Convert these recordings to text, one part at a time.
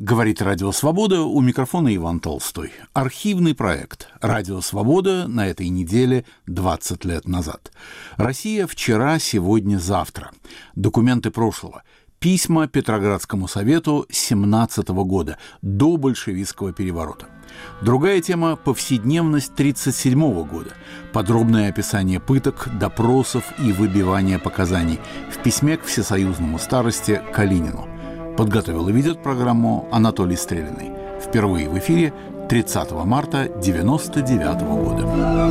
Говорит Радио Свобода, у микрофона Иван Толстой. Архивный проект «Радио Свобода» на этой неделе 20 лет назад. Россия вчера, сегодня, завтра. Документы прошлого. Письма Петроградскому совету 17 года, до большевистского переворота. Другая тема – повседневность 1937 года. Подробное описание пыток, допросов и выбивания показаний в письме к всесоюзному старости Калинину. Подготовил и ведет программу Анатолий Стрелиный. Впервые в эфире 30 марта 1999 года.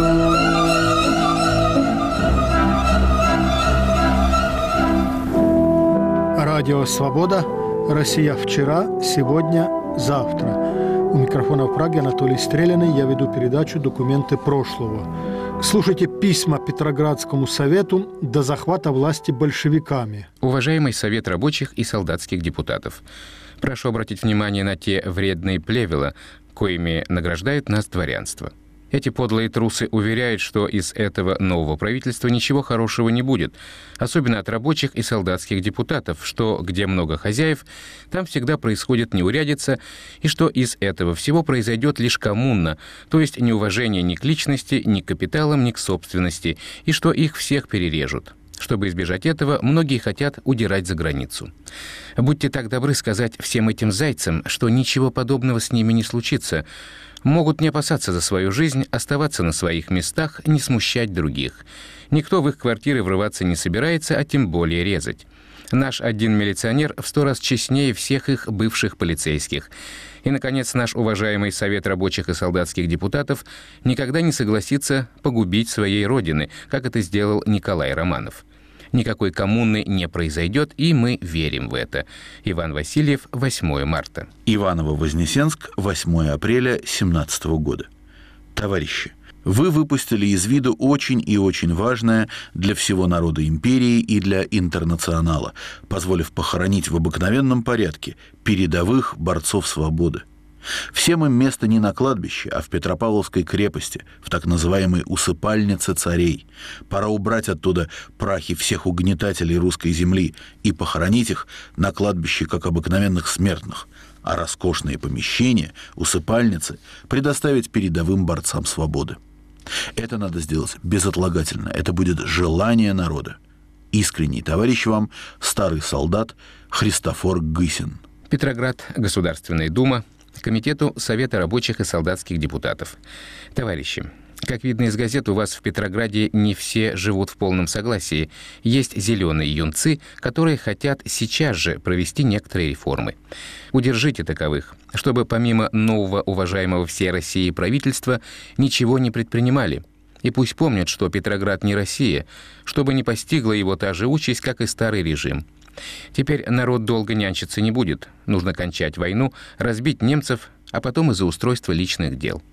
Радио «Свобода». Россия вчера, сегодня, завтра. У микрофона в Праге Анатолий Стрелиный. Я веду передачу «Документы прошлого». Слушайте письма Петроградскому совету до захвата власти большевиками. Уважаемый Совет рабочих и солдатских депутатов, прошу обратить внимание на те вредные плевела, коими награждает нас дворянство. Эти подлые трусы уверяют, что из этого нового правительства ничего хорошего не будет, особенно от рабочих и солдатских депутатов, что где много хозяев, там всегда происходит неурядица, и что из этого всего произойдет лишь коммуна, то есть неуважение ни к личности, ни к капиталам, ни к собственности, и что их всех перережут. Чтобы избежать этого, многие хотят удирать за границу. Будьте так добры сказать всем этим зайцам, что ничего подобного с ними не случится. Могут не опасаться за свою жизнь, оставаться на своих местах, не смущать других. Никто в их квартиры врываться не собирается, а тем более резать. Наш один милиционер в 100 раз честнее всех их бывших полицейских. И, наконец, наш уважаемый Совет рабочих и солдатских депутатов никогда не согласится погубить своей родины, как это сделал Николай Романов. Никакой коммуны не произойдет, и мы верим в это. Иван Васильев, 8 марта. Иваново-Вознесенск, 8 апреля 1917 года. Товарищи, вы выпустили из виду очень и очень важное для всего народа империи и для интернационала, позволив похоронить в обыкновенном порядке передовых борцов свободы. Всем им место не на кладбище, а в Петропавловской крепости, в так называемой усыпальнице царей. Пора убрать оттуда прахи всех угнетателей русской земли и похоронить их на кладбище, как обыкновенных смертных, а роскошные помещения, усыпальницы, предоставить передовым борцам свободы. Это надо сделать безотлагательно. Это будет желание народа. Искренний товарищ вам, старый солдат Христофор Гысин. Петроград, Государственная дума, Комитету Совета рабочих и солдатских депутатов. Товарищи, как видно из газет, у вас в Петрограде не все живут в полном согласии. Есть зеленые юнцы, которые хотят сейчас же провести некоторые реформы. Удержите таковых, чтобы помимо нового уважаемого всей России правительства ничего не предпринимали. И пусть помнят, что Петроград не Россия, чтобы не постигла его та же участь, как и старый режим. Теперь народ долго нянчиться не будет. Нужно кончать войну, разбить немцев, а потом из-за устройства личных дел.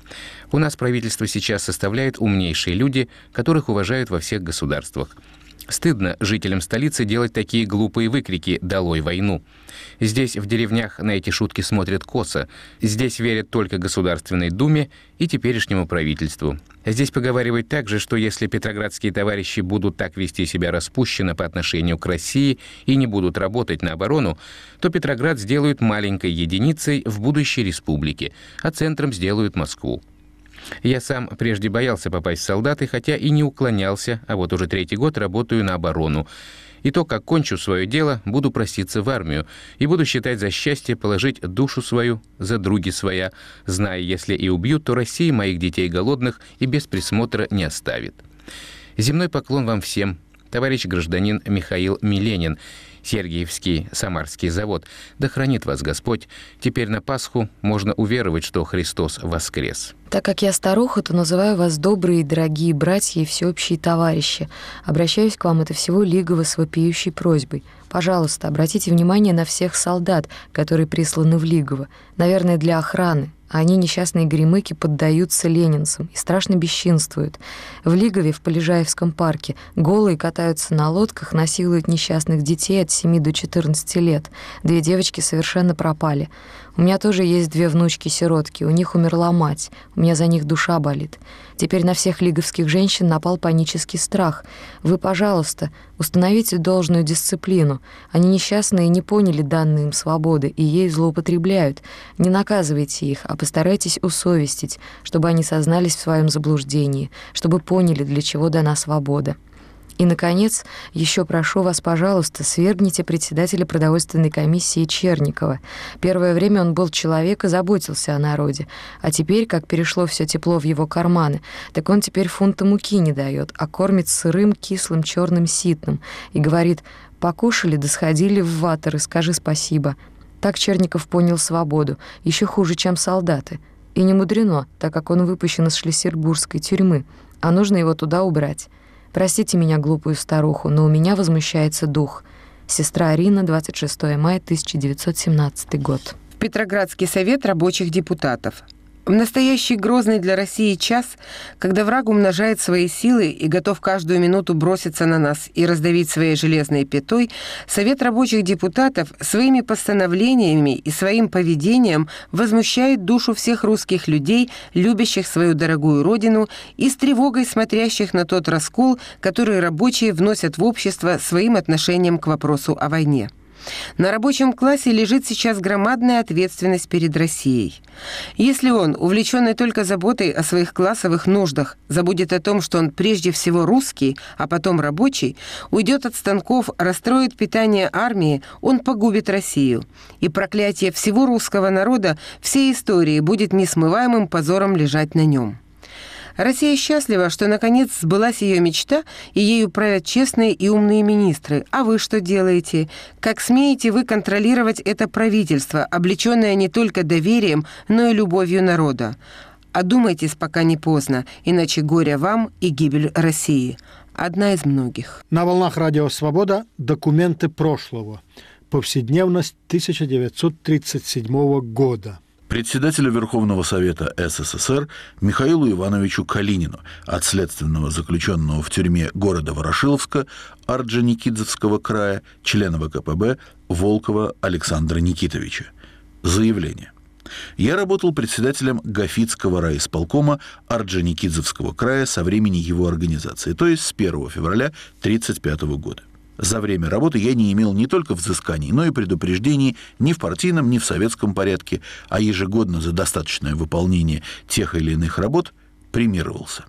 У нас правительство сейчас составляют умнейшие люди, которых уважают во всех государствах. Стыдно жителям столицы делать такие глупые выкрики «Долой войну!». Здесь, в деревнях, на эти шутки смотрят косо. Здесь верят только Государственной думе и теперешнему правительству. Здесь поговаривают также, что если петроградские товарищи будут так вести себя распущенно по отношению к России и не будут работать на оборону, то Петроград сделают маленькой единицей в будущей республике, а центром сделают Москву. Я сам прежде боялся попасть в солдаты, хотя и не уклонялся, а вот уже 3-й год работаю на оборону. И то, как кончу свое дело, буду проситься в армию и буду считать за счастье положить душу свою за други своя, зная, если и убьют, то Россия моих детей голодных и без присмотра не оставит. Земной поклон вам всем, товарищ гражданин Михаил Миленин, Сергиевский Самарский завод. Да хранит вас Господь. Теперь на Пасху можно уверовать, что Христос воскрес. Так как я старуха, то называю вас добрые и дорогие братья и всеобщие товарищи. Обращаюсь к вам от всего Лигова с вопиющей просьбой. Пожалуйста, обратите внимание на всех солдат, которые присланы в Лигово. Наверное, для охраны. А они, несчастные гремыки, поддаются ленинцам и страшно бесчинствуют. В Лигове, в Полежаевском парке, голые катаются на лодках, насилуют несчастных детей от 7 до 14 лет. 2 девочки совершенно пропали. У меня тоже есть 2 внучки-сиротки, у них умерла мать, у меня за них душа болит. Теперь на всех лиговских женщин напал панический страх. Вы, пожалуйста, установите должную дисциплину. Они несчастные не поняли данной им свободы и ей злоупотребляют. Не наказывайте их, а постарайтесь усовестить, чтобы они сознались в своем заблуждении, чтобы поняли, для чего дана свобода. И, наконец, еще прошу вас, пожалуйста, свергните председателя продовольственной комиссии Черникова. Первое время он был человек и заботился о народе, а теперь, как перешло все тепло в его карманы, так он теперь фунта муки не дает, а кормит сырым, кислым, черным ситным и говорит: «Покушали, да сходили в ватер, и скажи спасибо». Так Черников понял свободу, еще хуже, чем солдаты. И не мудрено, так как он выпущен из шлиссельбургской тюрьмы, а нужно его туда убрать. Простите меня, глупую старуху, но у меня возмущается дух. Сестра Арина, 26 мая 1917 год. Петроградский совет рабочих депутатов. В настоящий грозный для России час, когда враг умножает свои силы и готов каждую минуту броситься на нас и раздавить своей железной пятой, Совет рабочих депутатов своими постановлениями и своим поведением возмущает душу всех русских людей, любящих свою дорогую родину и с тревогой смотрящих на тот раскол, который рабочие вносят в общество своим отношением к вопросу о войне. На рабочем классе лежит сейчас громадная ответственность перед Россией. Если он, увлеченный только заботой о своих классовых нуждах, забудет о том, что он прежде всего русский, а потом рабочий, уйдет от станков, расстроит питание армии, он погубит Россию. И проклятие всего русского народа, всей истории будет несмываемым позором лежать на нем. Россия счастлива, что наконец сбылась ее мечта, и ею правят честные и умные министры. А вы что делаете? Как смеете вы контролировать это правительство, облеченное не только доверием, но и любовью народа? Одумайтесь, пока не поздно, иначе горе вам и гибель России. Одна из многих. На волнах Радио Свобода документы прошлого. Повседневность 1937 года. Председателю Верховного Совета СССР Михаилу Ивановичу Калинину от следственного заключенного в тюрьме города Ворошиловска Орджоникидзевского края, члена ВКПБ Волкова Александра Никитовича. Заявление. Я работал председателем Гафицкого райисполкома Орджоникидзевского края со времени его организации, то есть с 1 февраля 1935 года. За время работы я не имел не только взысканий, но и предупреждений ни в партийном, ни в советском порядке, а ежегодно за достаточное выполнение тех или иных работ премировался.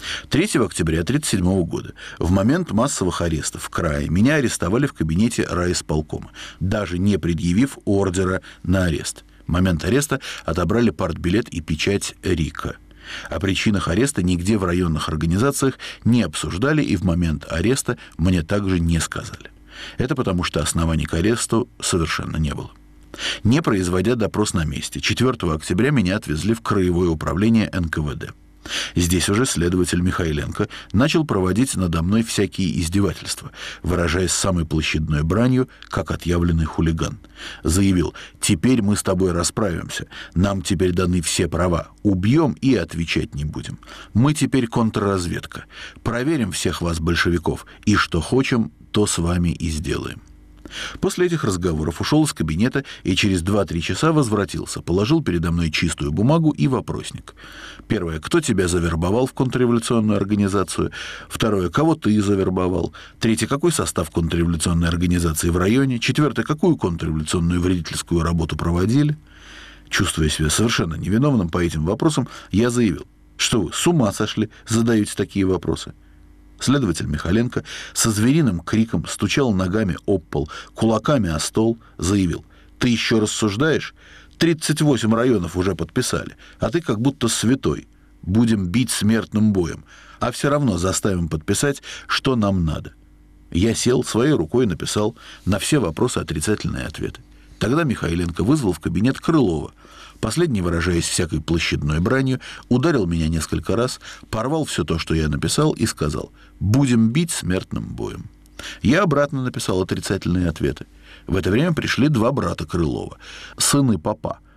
3 октября 1937 года, в момент массовых арестов в крае, меня арестовали в кабинете райисполкома, даже не предъявив ордера на арест. В момент ареста отобрали партбилет и печать РИКа. О причинах ареста нигде в районных организациях не обсуждали и в момент ареста мне также не сказали. Это потому, что оснований к аресту совершенно не было. Не производя допрос на месте, 4 октября меня отвезли в краевое управление НКВД. Здесь уже следователь Михайленко начал проводить надо мной всякие издевательства, выражаясь самой площадной бранью, как отъявленный хулиган. Заявил: «Теперь мы с тобой расправимся, нам теперь даны все права, убьем и отвечать не будем. Мы теперь контрразведка, проверим всех вас, большевиков, и что хочем, то с вами и сделаем». После этих разговоров ушел из кабинета и через 2-3 часа возвратился, положил передо мной чистую бумагу и вопросник. Первое: кто тебя завербовал в контрреволюционную организацию? Второе: кого ты завербовал? Третье: какой состав контрреволюционной организации в районе? Четвертое: какую контрреволюционную вредительскую работу проводили? Чувствуя себя совершенно невиновным по этим вопросам, я заявил: что вы с ума сошли, задаете такие вопросы? Следователь Михайленко со звериным криком стучал ногами об пол, кулаками о стол, заявил: «Ты еще рассуждаешь? 38 районов уже подписали, а ты как будто святой. Будем бить смертным боем, а все равно заставим подписать, что нам надо». Я сел, своей рукой написал на все вопросы отрицательные ответы. Тогда Михайленко вызвал в кабинет Крылова. Последний, выражаясь всякой площадной бранью, ударил меня несколько раз, порвал все то, что я написал, и сказал: «Будем бить смертным боем». Я обратно написал отрицательные ответы. В это время пришли 2 брата Крылова, сыны попа,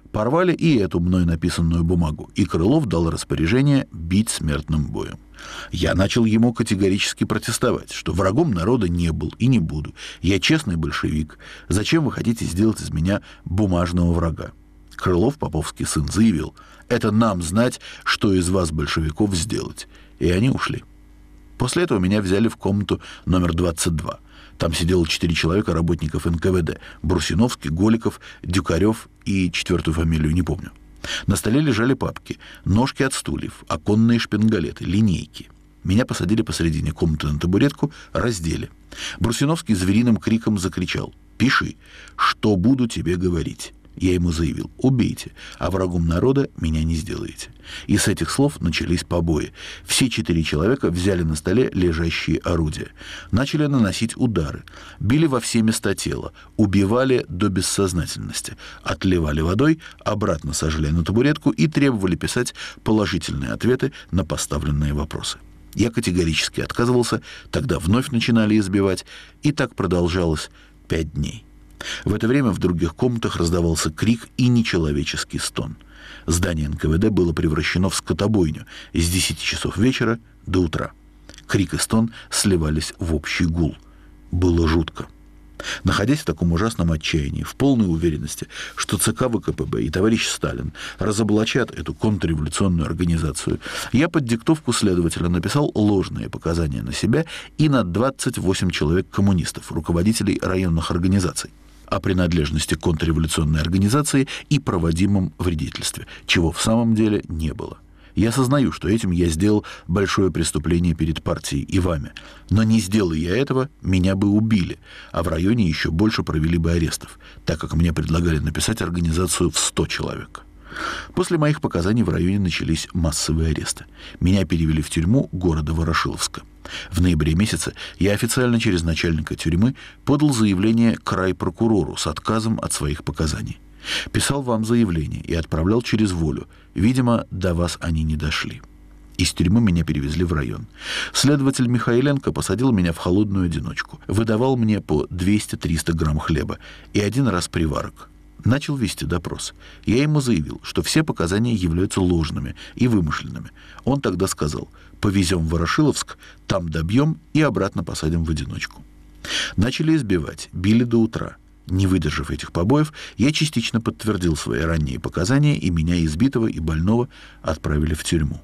Порвали и эту мной написанную бумагу, и Крылов дал распоряжение бить смертным боем. Я начал ему категорически протестовать, что врагом народа не был и не буду. Я честный большевик. Зачем вы хотите сделать из меня бумажного врага? Крылов, поповский сын, заявил: это нам знать, что из вас, большевиков, сделать. И они ушли. После этого меня взяли в комнату номер 22. Там сидело 4 человека, работников НКВД. Брусиновский, Голиков, Дюкарев и 4-ю фамилию не помню. На столе лежали папки, ножки от стульев, оконные шпингалеты, линейки. Меня посадили посредине комнаты на табуретку, раздели. Брусиновский звериным криком закричал: «Пиши, что буду тебе говорить». Я ему заявил: убейте, а врагом народа меня не сделаете. И с этих слов начались побои. Все 4 человека взяли на столе лежащие орудия. Начали наносить удары. Били во все места тела. Убивали до бессознательности. Отливали водой, обратно сажали на табуретку и требовали писать положительные ответы на поставленные вопросы. Я категорически отказывался, тогда вновь начинали избивать, и так продолжалось 5 дней. В это время в других комнатах раздавался крик и нечеловеческий стон. Здание НКВД было превращено в скотобойню с 10 часов вечера до утра. Крик и стон сливались в общий гул. Было жутко. Находясь в таком ужасном отчаянии, в полной уверенности, что ЦК ВКПБ и товарищ Сталин разоблачат эту контрреволюционную организацию, я под диктовку следователя написал ложные показания на себя и на 28 человек-коммунистов, руководителей районных организаций, о принадлежности к контрреволюционной организации и проводимом вредительстве, чего в самом деле не было. Я сознаю, что этим я сделал большое преступление перед партией и вами. Но не сделая я этого, меня бы убили, а в районе еще больше провели бы арестов, так как мне предлагали написать организацию в 100 человек. После моих показаний в районе начались массовые аресты. Меня перевели в тюрьму города Ворошиловска. В ноябре месяце я официально через начальника тюрьмы подал заявление к райпрокурору с отказом от своих показаний. Писал вам заявление и отправлял через волю. Видимо, до вас они не дошли. Из тюрьмы меня перевезли в район. Следователь Михайленко посадил меня в холодную одиночку. Выдавал мне по 200-300 грамм хлеба и 1 раз приварок. Начал вести допрос. Я ему заявил, что все показания являются ложными и вымышленными. Он тогда сказал: повезем в Ворошиловск, там добьем и обратно посадим в одиночку. Начали избивать, били до утра. Не выдержав этих побоев, я частично подтвердил свои ранние показания, и меня, избитого и больного, отправили в тюрьму.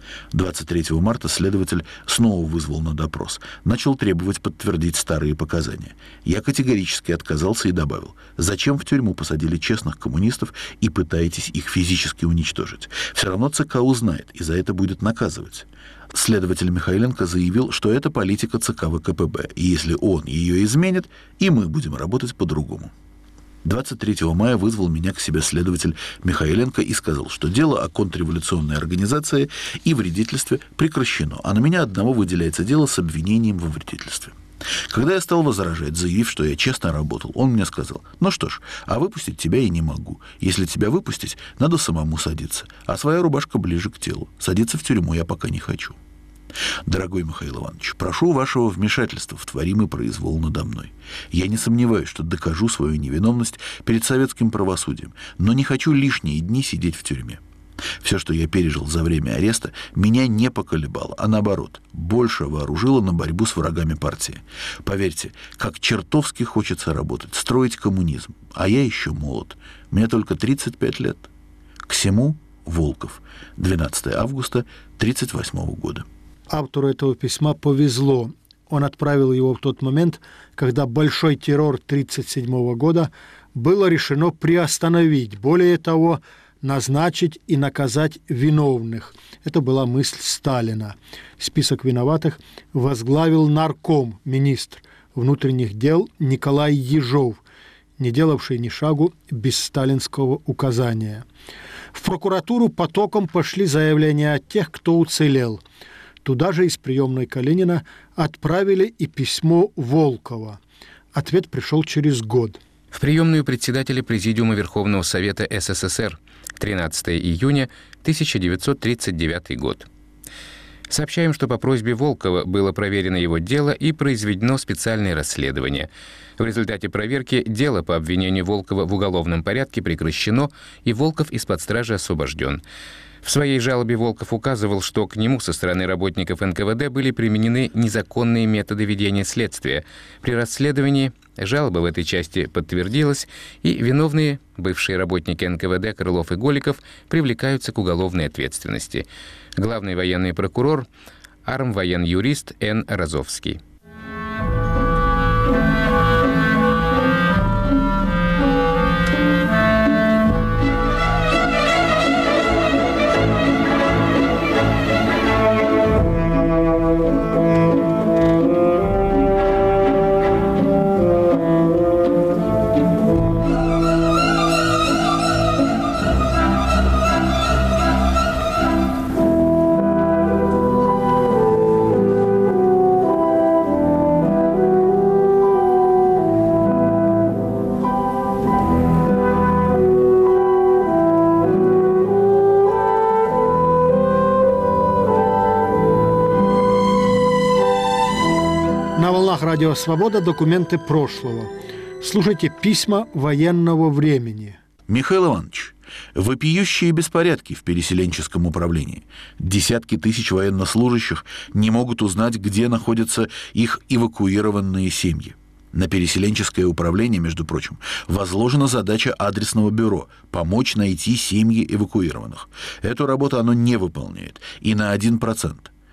23 марта следователь снова вызвал на допрос. Начал требовать подтвердить старые показания. Я категорически отказался и добавил: зачем в тюрьму посадили честных коммунистов и пытаетесь их физически уничтожить? Все равно ЦК узнает и за это будет наказывать. Следователь Михайленко заявил, что это политика ЦК ВКПБ, и если он ее изменит, и мы будем работать по-другому. 23 мая вызвал меня к себе следователь Михайленко и сказал, что дело о контрреволюционной организации и вредительстве прекращено, а на меня одного выделяется дело с обвинением во вредительстве. Когда я стал возражать, заявив, что я честно работал, он мне сказал: ну что ж, а выпустить тебя я не могу. Если тебя выпустить, надо самому садиться, а своя рубашка ближе к телу. Садиться в тюрьму я пока не хочу. Дорогой Михаил Иванович, прошу вашего вмешательства в творимый произвол надо мной. Я не сомневаюсь, что докажу свою невиновность перед советским правосудием, но не хочу лишние дни сидеть в тюрьме. Все, что я пережил за время ареста, меня не поколебало, а наоборот, больше вооружило на борьбу с врагами партии. Поверьте, как чертовски хочется работать, строить коммунизм, а я еще молод, мне только 35 лет. К всему Волков, 12 августа 1938 года. Автору этого письма повезло. Он отправил его в тот момент, когда большой террор 1937 года было решено приостановить. Более того, назначить и наказать виновных. Это была мысль Сталина. Список виноватых возглавил нарком, министр внутренних дел Николай Ежов, не делавший ни шагу без сталинского указания. В прокуратуру потоком пошли заявления от тех, кто уцелел. Туда же из приемной Калинина отправили и письмо Волкова. Ответ пришел через год. В приемную председателя Президиума Верховного Совета СССР, 13 июня 1939 год. Сообщаем, что по просьбе Волкова было проверено его дело и произведено специальное расследование. В результате проверки дело по обвинению Волкова в уголовном порядке прекращено, и Волков из-под стражи освобожден. В своей жалобе Волков указывал, что к нему со стороны работников НКВД были применены незаконные методы ведения следствия. При расследовании жалоба в этой части подтвердилась, и виновные, бывшие работники НКВД Крылов и Голиков, привлекаются к уголовной ответственности. Главный военный прокурор, армвоен-юрист Н. Розовский. Радио «Свобода. Документы прошлого». Слушайте письма военного времени. Михаил Иванович, вопиющие беспорядки в переселенческом управлении. Десятки тысяч военнослужащих не могут узнать, где находятся их эвакуированные семьи. На переселенческое управление, между прочим, возложена задача адресного бюро – помочь найти семьи эвакуированных. Эту работу оно не выполняет, и на 1%.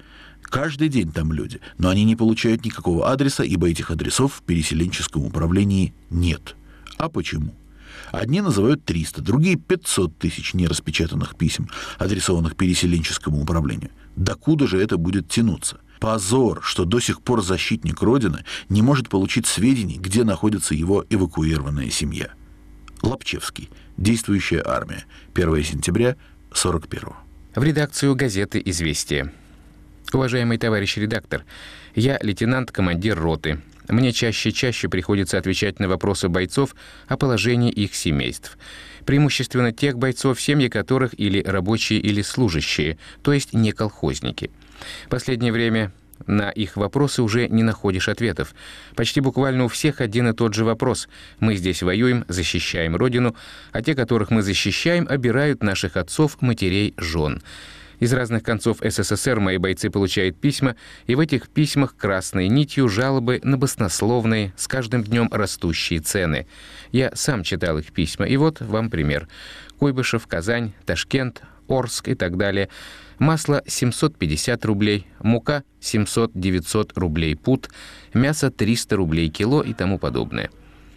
Каждый день там люди, но они не получают никакого адреса, ибо этих адресов в переселенческом управлении нет. А почему? Одни называют 300, другие 500 тысяч нераспечатанных писем, адресованных переселенческому управлению. Докуда же это будет тянуться? Позор, что до сих пор защитник Родины не может получить сведений, где находится его эвакуированная семья. Лобчевский. Действующая армия. 1 сентября 41-го. В редакцию газеты «Известия». Уважаемый товарищ редактор, я лейтенант-командир роты. Мне чаще и чаще приходится отвечать на вопросы бойцов о положении их семейств. Преимущественно тех бойцов, семьи которых или рабочие, или служащие, то есть не колхозники. В последнее время на их вопросы уже не находишь ответов. Почти буквально у всех один и тот же вопрос. Мы здесь воюем, защищаем Родину, а те, которых мы защищаем, обирают наших отцов, матерей, жен. Из разных концов СССР мои бойцы получают письма, и в этих письмах красной нитью жалобы на баснословные, с каждым днем растущие цены. Я сам читал их письма, и вот вам пример. Куйбышев, Казань, Ташкент, Орск и так далее. Масло 750 рублей, мука 700-900 рублей пуд, мясо 300 рублей кило и тому подобное.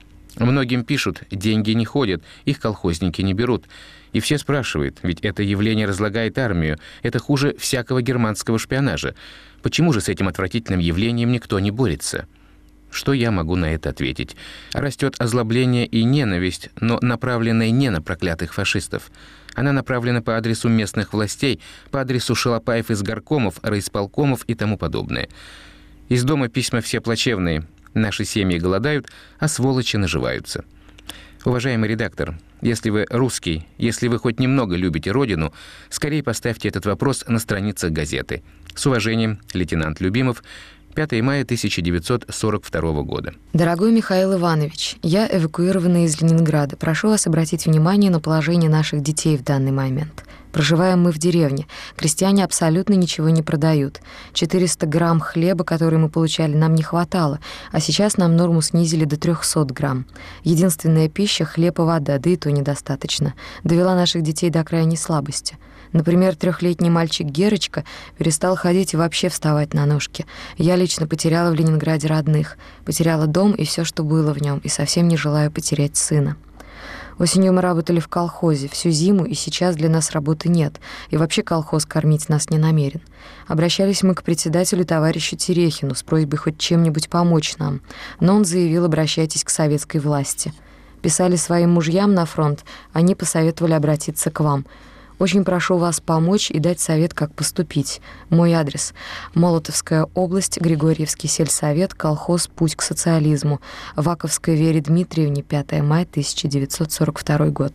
Многим пишут, деньги не ходят, их колхозники не берут. И все спрашивают, ведь это явление разлагает армию, это хуже всякого германского шпионажа. Почему же с этим отвратительным явлением никто не борется? Что я могу на это ответить? Растет озлобление и ненависть, но направленная не на проклятых фашистов. Она направлена по адресу местных властей, по адресу шалопаев из горкомов, райисполкомов и тому подобное. Из дома письма все плачевные. Наши семьи голодают, а сволочи наживаются. Уважаемый редактор, если вы русский, если вы хоть немного любите Родину, скорее поставьте этот вопрос на страницах газеты. С уважением, лейтенант Любимов, 5 мая 1942 года. Дорогой Михаил Иванович, я эвакуирована из Ленинграда. Прошу вас обратить внимание на положение наших детей в данный момент. Проживаем мы в деревне. Крестьяне абсолютно ничего не продают. 400 грамм хлеба, который мы получали, нам не хватало, а сейчас нам норму снизили до 300 грамм. Единственная пища — хлеб и вода, да и то недостаточно. Довела наших детей до крайней слабости. Например, 3-летний мальчик Герочка перестал ходить и вообще вставать на ножки. Я лично потеряла в Ленинграде родных, потеряла дом и все, что было в нем, и совсем не желаю потерять сына. Осенью мы работали в колхозе всю зиму, и сейчас для нас работы нет, и вообще колхоз кормить нас не намерен. Обращались мы к председателю товарищу Терехину с просьбой хоть чем-нибудь помочь нам, но он заявил: обращайтесь к советской власти. Писали своим мужьям на фронт, они посоветовали обратиться к вам. Очень прошу вас помочь и дать совет, как поступить. Мой адрес: Молотовская область, Григорьевский сельсовет, колхоз «Путь к социализму», Ваковской Вере Дмитриевне, 5 мая 1942 год.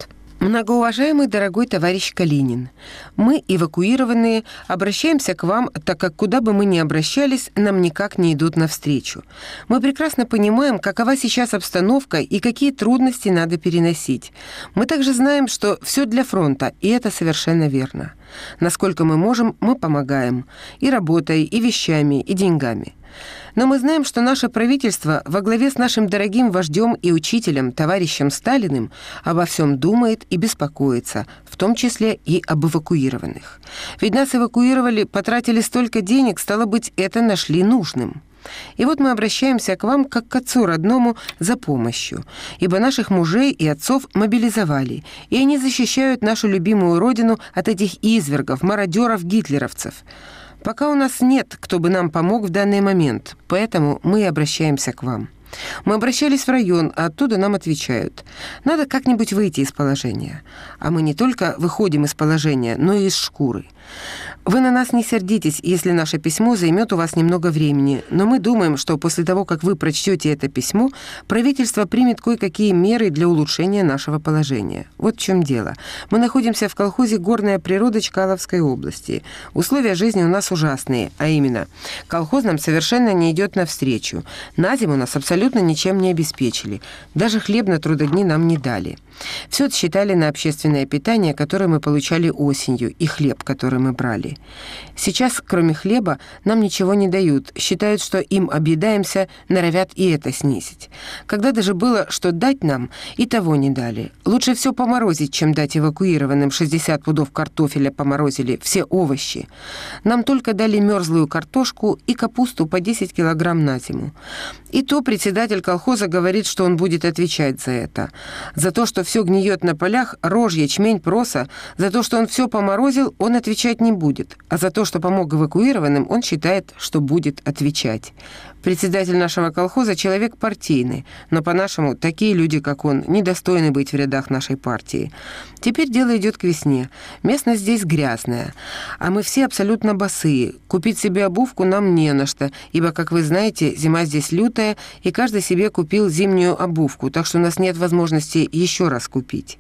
Многоуважаемый дорогой товарищ Калинин, мы, эвакуированные, обращаемся к вам, так как куда бы мы ни обращались, нам никак не идут навстречу. Мы прекрасно понимаем, какова сейчас обстановка и какие трудности надо переносить. Мы также знаем, что все для фронта, и это совершенно верно. Насколько мы можем, мы помогаем. И работой, и вещами, и деньгами. Но мы знаем, что наше правительство во главе с нашим дорогим вождем и учителем, товарищем Сталиным, обо всем думает и беспокоится, в том числе и об эвакуированных. Ведь нас эвакуировали, потратили столько денег, стало быть, это нашли нужным. И вот мы обращаемся к вам, как к отцу родному, за помощью, ибо наших мужей и отцов мобилизовали, и они защищают нашу любимую родину от этих извергов, мародеров, гитлеровцев. Пока у нас нет, кто бы нам помог в данный момент, поэтому мы и обращаемся к вам. Мы обращались в район, а оттуда нам отвечают: надо как-нибудь выйти из положения. А мы не только выходим из положения, но и из шкуры. Вы на нас не сердитесь, если наше письмо займет у вас немного времени, но мы думаем, что после того, как вы прочтете это письмо, правительство примет кое-какие меры для улучшения нашего положения. Вот в чем дело. Мы находимся в колхозе «Горная природа» Чкаловской области. Условия жизни у нас ужасные, а именно, колхоз нам совершенно не идет навстречу. На зиму нас абсолютно ничем не обеспечили. Даже хлеб на трудодни нам не дали. Все это считали на общественное питание, которое мы получали осенью, и хлеб, который мы брали. Сейчас, кроме хлеба, нам ничего не дают. Считают, что им объедаемся, норовят и это снизить. Когда даже было, что дать нам, и того не дали. Лучше все поморозить, чем дать эвакуированным. 60 пудов картофеля поморозили, все овощи. Нам только дали мерзлую картошку и капусту по 10 килограмм на зиму. И то председатель колхоза говорит, что он будет отвечать за это. За то, что все гниет на полях, рожь, ячмень, проса, за то, что он все поморозил, он отвечать не будет. А за то, что помог эвакуированным, он считает, что будет отвечать. Председатель нашего колхоза — человек партийный, но, по-нашему, такие люди, как он, недостойны быть в рядах нашей партии. Теперь дело идет к весне. Местность здесь грязная, а мы все абсолютно босые. Купить себе обувку нам не на что, ибо, как вы знаете, зима здесь лютая, и каждый себе купил зимнюю обувку, так что у нас нет возможности еще раз купить.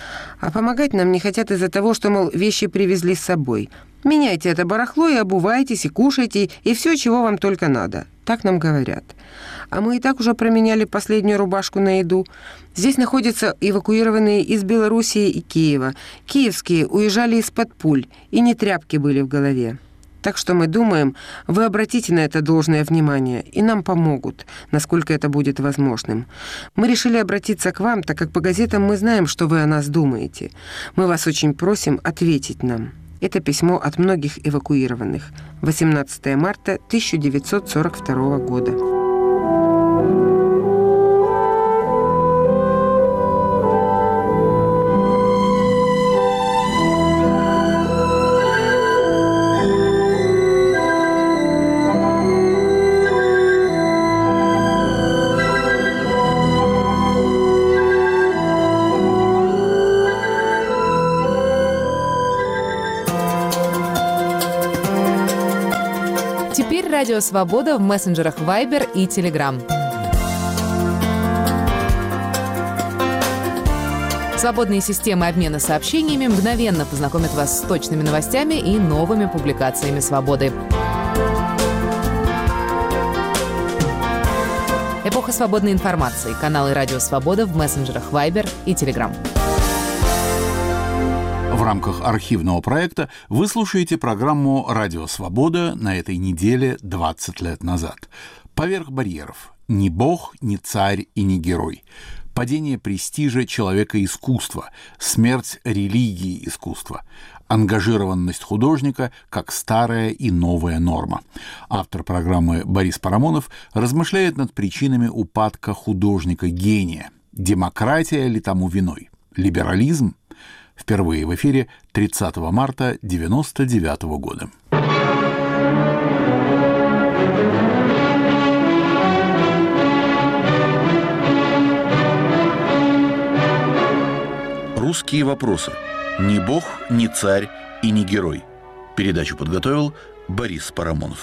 А помогать нам не хотят из-за того, что, мол, вещи привезли с собой. Меняйте это барахло и обувайтесь, и кушайте, и все, чего вам только надо. Так нам говорят. А мы и так уже променяли последнюю рубашку на еду. Здесь находятся эвакуированные из Белоруссии и Киева. Киевские уезжали из-под пуль, и не тряпки были в голове. Так что мы думаем, вы обратите на это должное внимание, и нам помогут, насколько это будет возможным. Мы решили обратиться к вам, так как по газетам мы знаем, что вы о нас думаете. Мы вас очень просим ответить нам. Это письмо от многих эвакуированных. 18 марта 1942 года. Теперь Радио Свобода в мессенджерах Viber и Telegram. Свободные системы обмена сообщениями мгновенно познакомят вас с точными новостями и новыми публикациями «Свободы». Эпоха свободной информации. Каналы Радио Свобода в мессенджерах Viber и Telegram. В рамках архивного проекта вы слушаете программу «Радио Свобода» на этой неделе 20 лет назад. «Поверх барьеров. Ни бог, ни царь и ни герой. Падение престижа человека-искусства. Смерть религии искусства. Ангажированность художника как старая и новая норма». Автор программы Борис Парамонов размышляет над причинами упадка художника-гения. Демократия ли тому виной? Либерализм? Впервые в эфире 30 марта 1999 года. Русские вопросы. Ни бог, ни царь и ни герой. Передачу подготовил Борис Парамонов.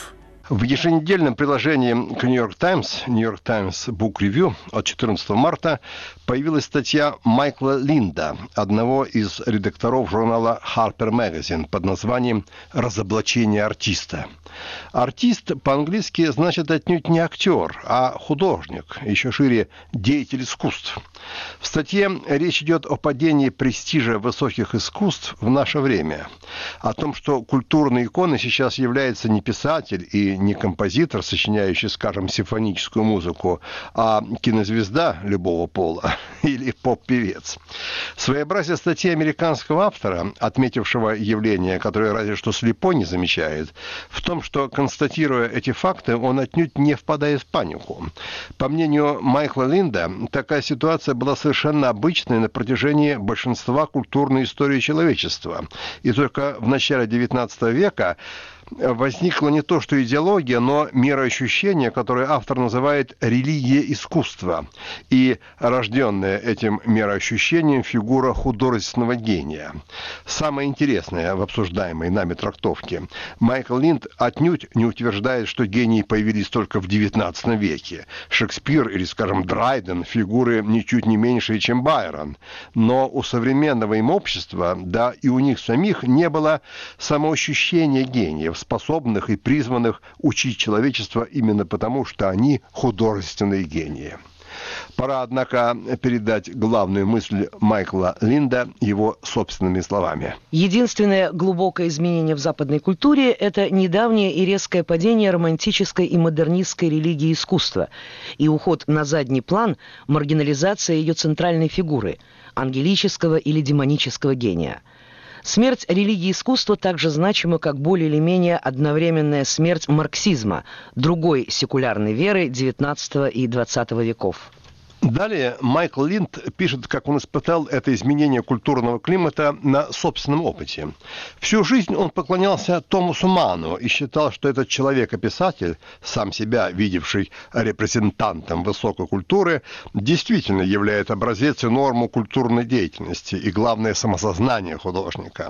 В еженедельном приложении к New York Times Book Review от 14 марта появилась статья Майкла Линда, одного из редакторов журнала Harper Magazine, под названием «Разоблачение артиста». Артист по-английски значит отнюдь не актер, а художник, еще шире деятель искусств. В статье речь идет о падении престижа высоких искусств в наше время, о том, что культурной иконой сейчас является не писатель и не композитор, сочиняющий, скажем, симфоническую музыку, а кинозвезда любого пола или поп-певец. Своеобразие статьи американского автора, отметившего явление, которое разве что слепой не замечает, в том, что, констатируя эти факты, он отнюдь не впадает в панику. По мнению Майкла Линда, такая ситуация была совершенно обычной на протяжении большинства культурной истории человечества. И только в начале XIX века возникла не то что идеология, но мироощущение, которое автор называет «религия искусства», и рожденная этим мироощущением фигура художественного гения. Самое интересное в обсуждаемой нами трактовке: Майкл Линд отнюдь не утверждает, что гении появились только в XIX веке. Шекспир или, скажем, Драйден – фигуры ничуть не меньшие, чем Байрон. Но у современного им общества, да и у них самих, не было самоощущения гениев, способных и призванных учить человечество именно потому, что они художественные гении. Пора, однако, передать главную мысль Майкла Линда его собственными словами. Единственное глубокое изменение в западной культуре – это недавнее и резкое падение романтической и модернистской религии искусства и уход на задний план, маргинализация ее центральной фигуры – ангелического или демонического гения. Смерть религии искусства так же значима, как более или менее одновременная смерть марксизма, другой секулярной веры XIX и XX веков. Далее Майкл Линд пишет, как он испытал это изменение культурного климата на собственном опыте. Всю жизнь он поклонялся Томасу Ману и считал, что этот человек-писатель, сам себя видевший репрезентантом высокой культуры, действительно является образец и норму культурной деятельности и, главное, самосознание художника.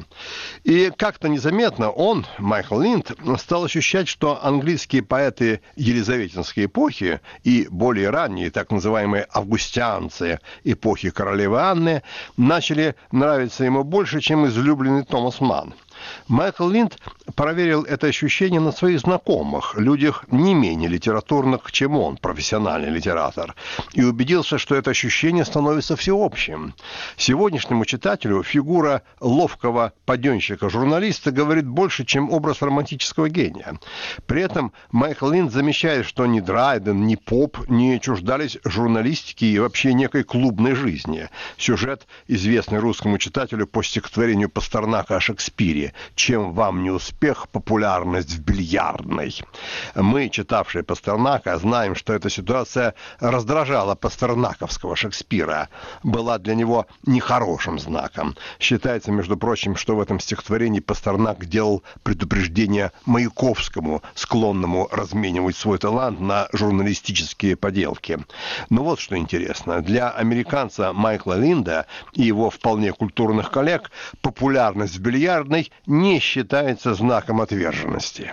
И как-то незаметно он, Майкл Линд, стал ощущать, что английские поэты елизаветинской эпохи и более ранние, так называемые августианцы эпохи королевы Анны, начали нравиться ему больше, чем излюбленный Томас Манн. Майкл Линд проверил это ощущение на своих знакомых, людях не менее литературных, чем он, профессиональный литератор, и убедился, что это ощущение становится всеобщим. Сегодняшнему читателю фигура ловкого паденщика-журналиста говорит больше, чем образ романтического гения. При этом Майкл Линд замечает, что ни Драйден, ни Поп не чуждались журналистики и вообще некой клубной жизни. Сюжет, известный русскому читателю по стихотворению Пастернака о Шекспире: «Чем вам не успех, популярность в бильярдной». Мы, читавшие Пастернака, знаем, что эта ситуация раздражала пастернаковского Шекспира, была для него нехорошим знаком. Считается, между прочим, что в этом стихотворении Пастернак делал предупреждение Маяковскому, склонному разменивать свой талант на журналистические поделки. Но вот что интересно: для американца Майкла Линда и его вполне культурных коллег популярность в бильярдной не считается знаком отверженности.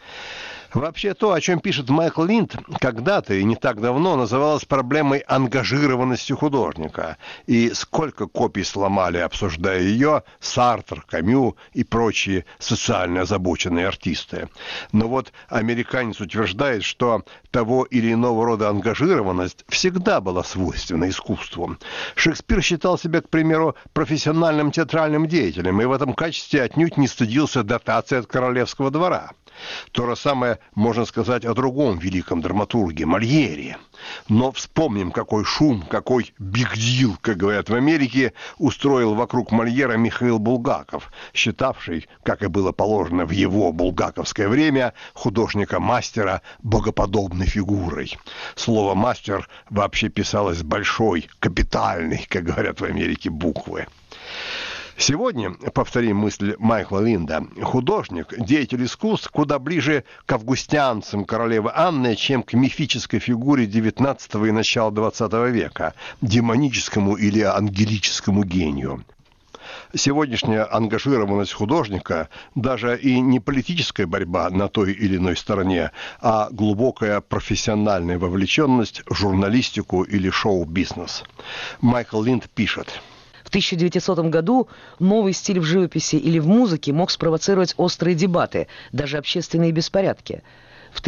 Вообще то, о чем пишет Майкл Линд, когда-то и не так давно называлось проблемой ангажированности художника. И сколько копий сломали, обсуждая ее, Сартр, Камю и прочие социально озабоченные артисты. Но вот американец утверждает, что того или иного рода ангажированность всегда была свойственна искусству. Шекспир считал себя, к примеру, профессиональным театральным деятелем и в этом качестве отнюдь не стыдился дотации от королевского двора. То же самое можно сказать о другом великом драматурге Мольере. Но вспомним, какой шум, какой биг-дил, как говорят в Америке, устроил вокруг Мольера Михаил Булгаков, считавший, как и было положено в его булгаковское время, художника-мастера богоподобной фигурой. Слово «мастер» вообще писалось с большой, капитальной, как говорят в Америке, буквы. Сегодня, повторим мысль Майкла Линда, художник, деятель искусств куда ближе к августианцам королевы Анны, чем к мифической фигуре XIX и начала XX века, демоническому или ангелическому гению. Сегодняшняя ангажированность художника даже и не политическая борьба на той или иной стороне, а глубокая профессиональная вовлеченность в журналистику или шоу-бизнес. Майкл Линд пишет: в 1900 году новый стиль в живописи или в музыке мог спровоцировать острые дебаты, даже общественные беспорядки. В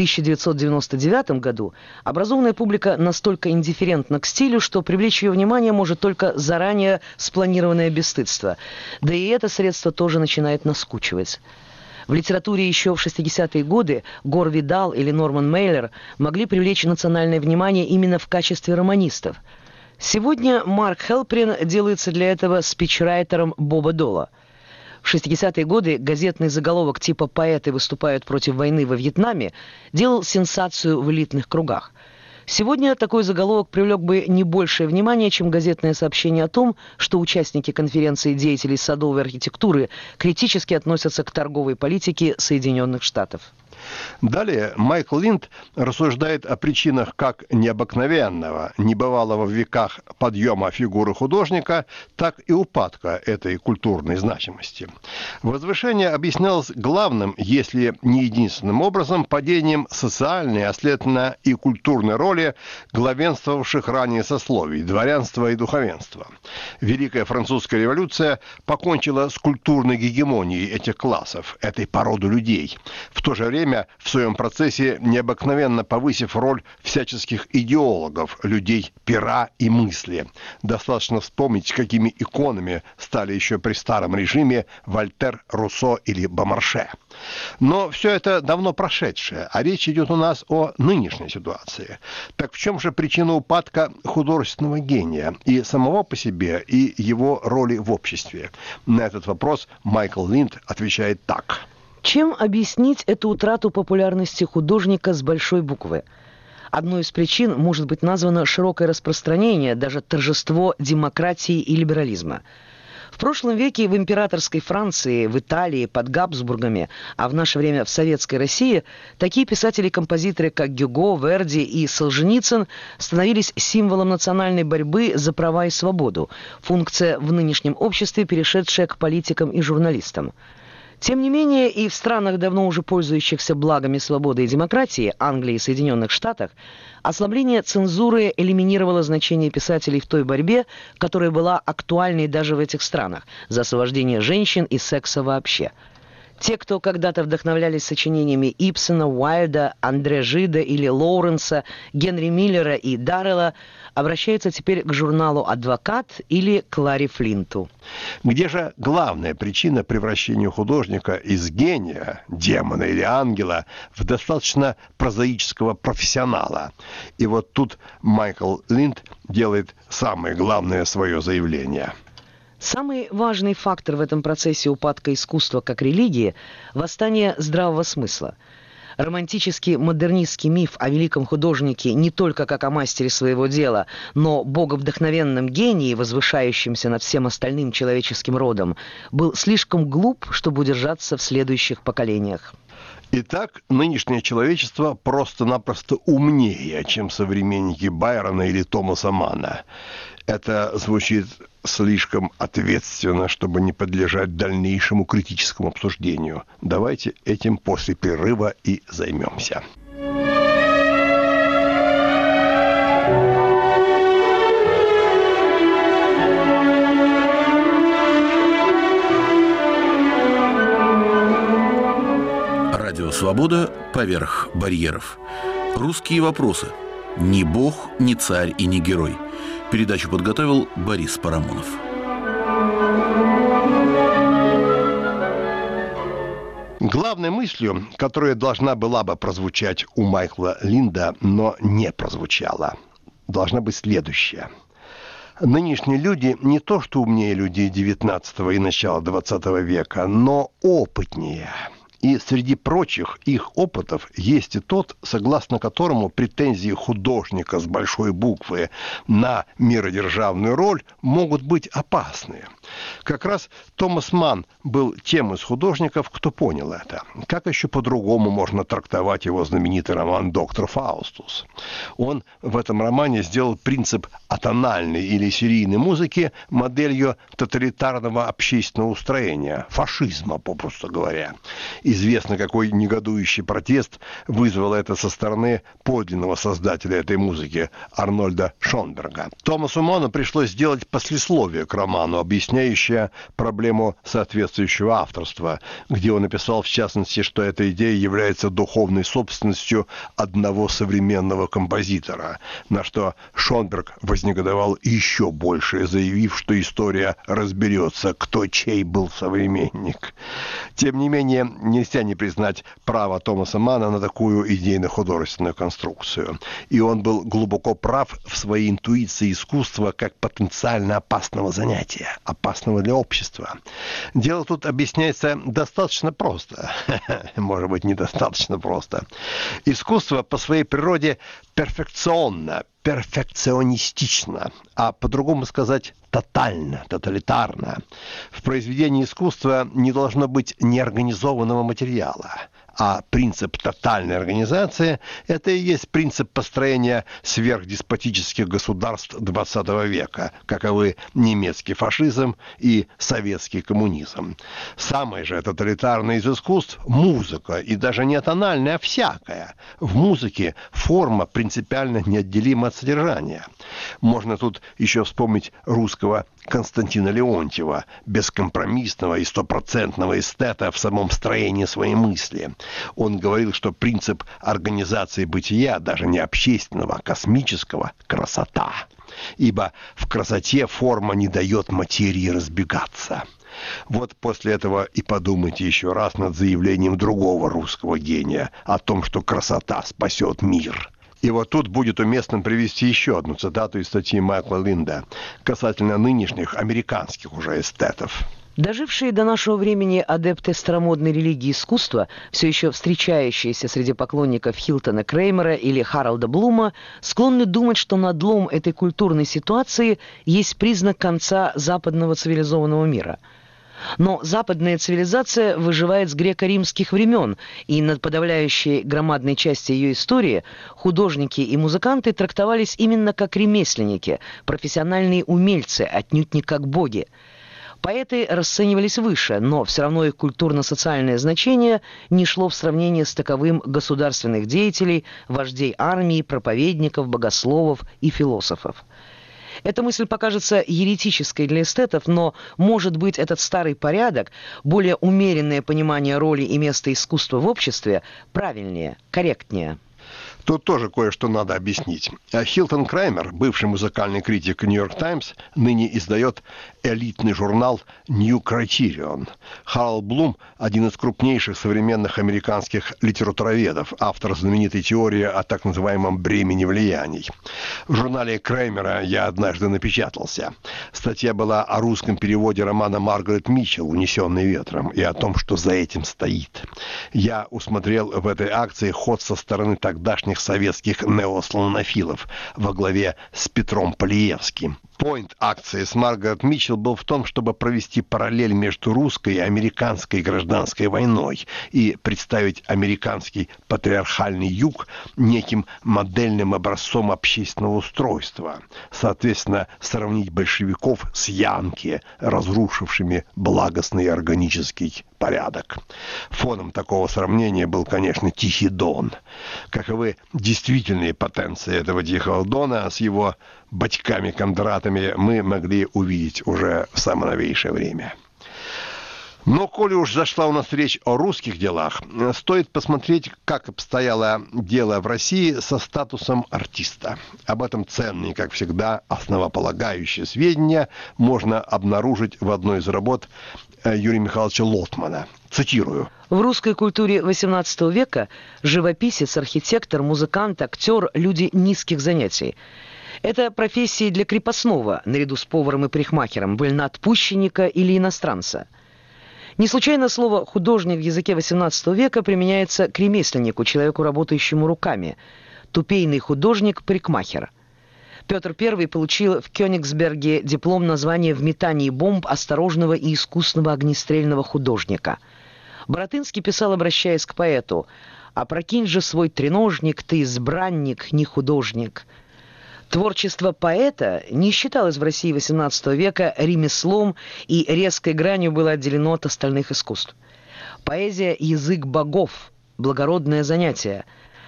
1999 году образованная публика настолько индифферентна к стилю, что привлечь ее внимание может только заранее спланированное бесстыдство. Да и это средство тоже начинает наскучивать. В литературе еще в 60-е годы Гор Видал или Норман Мейлер могли привлечь национальное внимание именно в качестве романистов. Сегодня Марк Хелприн делается для этого спичрайтером Боба Дола. В 60-е годы газетный заголовок типа «Поэты выступают против войны во Вьетнаме» делал сенсацию в элитных кругах. Сегодня такой заголовок привлек бы не большее внимание, чем газетное сообщение о том, что участники конференции деятелей садовой архитектуры критически относятся к торговой политике Соединенных Штатов. Далее Майкл Линд рассуждает о причинах как необыкновенного, небывалого в веках подъема фигуры художника, так и упадка этой культурной значимости. Возвышение объяснялось главным, если не единственным образом, падением социальной, а следовательно и культурной роли главенствовавших ранее сословий – дворянства и духовенства. Великая французская революция покончила с культурной гегемонией этих классов, этой породы людей. В то же время в своем процессе необыкновенно повысив роль всяческих идеологов, людей пера и мысли. Достаточно вспомнить, какими иконами стали еще при старом режиме Вольтер, Руссо или Бомарше. Но все это давно прошедшее, а речь идет у нас о нынешней ситуации. Так в чем же причина упадка художественного гения и самого по себе, и его роли в обществе? На этот вопрос Майкл Линд отвечает так. Чем объяснить эту утрату популярности художника с большой буквы? Одной из причин может быть названо широкое распространение, даже торжество демократии и либерализма. В прошлом веке в императорской Франции, в Италии, под Габсбургами, а в наше время в советской России, такие писатели и композиторы, как Гюго, Верди и Солженицын, становились символом национальной борьбы за права и свободу, функция в нынешнем обществе, перешедшая к политикам и журналистам. Тем не менее, и в странах, давно уже пользующихся благами свободы и демократии, Англии и Соединенных Штатах, ослабление цензуры элиминировало значение писателей в той борьбе, которая была актуальной даже в этих странах, за освобождение женщин и секса вообще. Те, кто когда-то вдохновлялись сочинениями Ибсена, Уайльда, Андре Жида или Лоуренса, Генри Миллера и Даррелла, обращаются теперь к журналу «Адвокат» или к Ларри Флинту. Где же главная причина превращения художника из гения, демона или ангела в достаточно прозаического профессионала? И вот тут Майкл Линд делает самое главное свое заявление. Самый важный фактор в этом процессе упадка искусства как религии – восстание здравого смысла. Романтический модернистский миф о великом художнике не только как о мастере своего дела, но боговдохновенном гении, возвышающемся над всем остальным человеческим родом, был слишком глуп, чтобы удержаться в следующих поколениях. Итак, нынешнее человечество просто-напросто умнее, чем современники Байрона или Томаса Манна. Это звучит слишком ответственно, чтобы не подлежать дальнейшему критическому обсуждению. Давайте этим после перерыва и займемся. Радио «Свобода» поверх барьеров. Русские вопросы. Ни бог, ни царь и ни герой. Передачу подготовил Борис Парамонов. Главной мыслью, которая должна была бы прозвучать у Майкла Линда, но не прозвучала, должна быть следующая. Нынешние люди не то что умнее людей XIX и начала XX века, но опытнее. И среди прочих их опытов есть и тот, согласно которому претензии художника с большой буквы на миродержавную роль могут быть опасны. Как раз Томас Манн был тем из художников, кто понял это. Как еще по-другому можно трактовать его знаменитый роман «Доктор Фаустус»? Он в этом романе сделал принцип атональной или серийной музыки моделью тоталитарного общественного устроения, фашизма, попросту говоря. Известно, какой негодующий протест вызвало это со стороны подлинного создателя этой музыки Арнольда Шонберга. Томасу Манну пришлось сделать послесловие к роману, объясняющее проблему соответствующего авторства, где он написал, в частности, что эта идея является духовной собственностью одного современного композитора, на что Шонберг вознегодовал еще больше, заявив, что история разберется, кто чей был современник. Тем не менее, нельзя не признать право Томаса Манна на такую идейно-художественную конструкцию. И он был глубоко прав в своей интуиции искусства как потенциально опасного занятия, опасного для общества. Дело тут объясняется достаточно просто. Может быть, недостаточно просто. Искусство по своей природе перфекционно, перфекционистично, а по-другому сказать тотально, тоталитарно. В произведении искусства не должно быть неорганизованного материала. А принцип тотальной организации – это и есть принцип построения сверхдеспотических государств XX века, каковы немецкий фашизм и советский коммунизм. Самое же тоталитарное из искусств – музыка, и даже не тональная, а всякая. В музыке форма принципиально неотделима от содержания. Можно тут еще вспомнить русского Константина Леонтьева, бескомпромиссного и стопроцентного эстета в самом строении своей мысли. Он говорил, что принцип организации бытия, даже не общественного, а космического, – красота. Ибо в красоте форма не дает материи разбегаться. Вот после этого и подумайте еще раз над заявлением другого русского гения о том, что красота спасет мир. И вот тут будет уместным привести еще одну цитату из статьи Майкла Линда касательно нынешних американских уже эстетов. Дожившие до нашего времени адепты старомодной религии искусства, все еще встречающиеся среди поклонников Хилтона Креймера или Харалда Блума, склонны думать, что надлом этой культурной ситуации есть признак конца западного цивилизованного мира. Но западная цивилизация выживает с греко-римских времен, и над подавляющей громадной части ее истории художники и музыканты трактовались именно как ремесленники, профессиональные умельцы, отнюдь не как боги. Поэты расценивались выше, но все равно их культурно-социальное значение не шло в сравнение с таковым государственных деятелей, вождей армии, проповедников, богословов и философов. Эта мысль покажется еретической для эстетов, но, может быть, этот старый порядок, более умеренное понимание роли и места искусства в обществе, правильнее, корректнее. Тут тоже кое-что надо объяснить. Хилтон Креймер, бывший музыкальный критик «Нью-Йорк Таймс», ныне издает элитный журнал «New Criterion». Харалд Блум – один из крупнейших современных американских литературоведов, автор знаменитой теории о так называемом бремени влияний. В журнале Креймера я однажды напечатался. Статья была о русском переводе романа Маргарет Митчелл «Унесенный ветром» и о том, что за этим стоит. Я усмотрел в этой акции ход со стороны тогдашних советских неославянофилов во главе с Петром Полиевским. Пойнт акции с Маргарет Митчелл был в том, чтобы провести параллель между русской и американской гражданской войной и представить американский патриархальный юг неким модельным образцом общественного устройства. Соответственно, сравнить большевиков с янки, разрушившими благостный органический порядок. Фоном такого сравнения был, конечно, Тихий Дон. Каковы действительные потенции этого Тихого Дона с его батьками-кондратами мы могли увидеть уже в самое новейшее время. Но, коли уж зашла у нас речь о русских делах, стоит посмотреть, как обстояло дело в России со статусом артиста. Об этом ценные, как всегда, основополагающие сведения можно обнаружить в одной из работ Юрия Михайловича Лотмана. Цитирую. В русской культуре XVIII века живописец, архитектор, музыкант, актер – люди низких занятий. Это профессии для крепостного, наряду с поваром и парикмахером, вольноотпущенника или иностранца. Не случайно слово «художник» в языке XVIII века применяется к ремесленнику, человеку, работающему руками. Тупейный художник – парикмахер. Петр I получил в Кёнигсберге диплом на звание в метании бомб осторожного и искусного огнестрельного художника. Баратынский писал, обращаясь к поэту: «Опрокинь же свой треножник, ты избранник, не художник». Творчество поэта не считалось в России XVIII века ремеслом и резкой гранью было отделено от остальных искусств. Поэзия – язык богов, благородное занятие.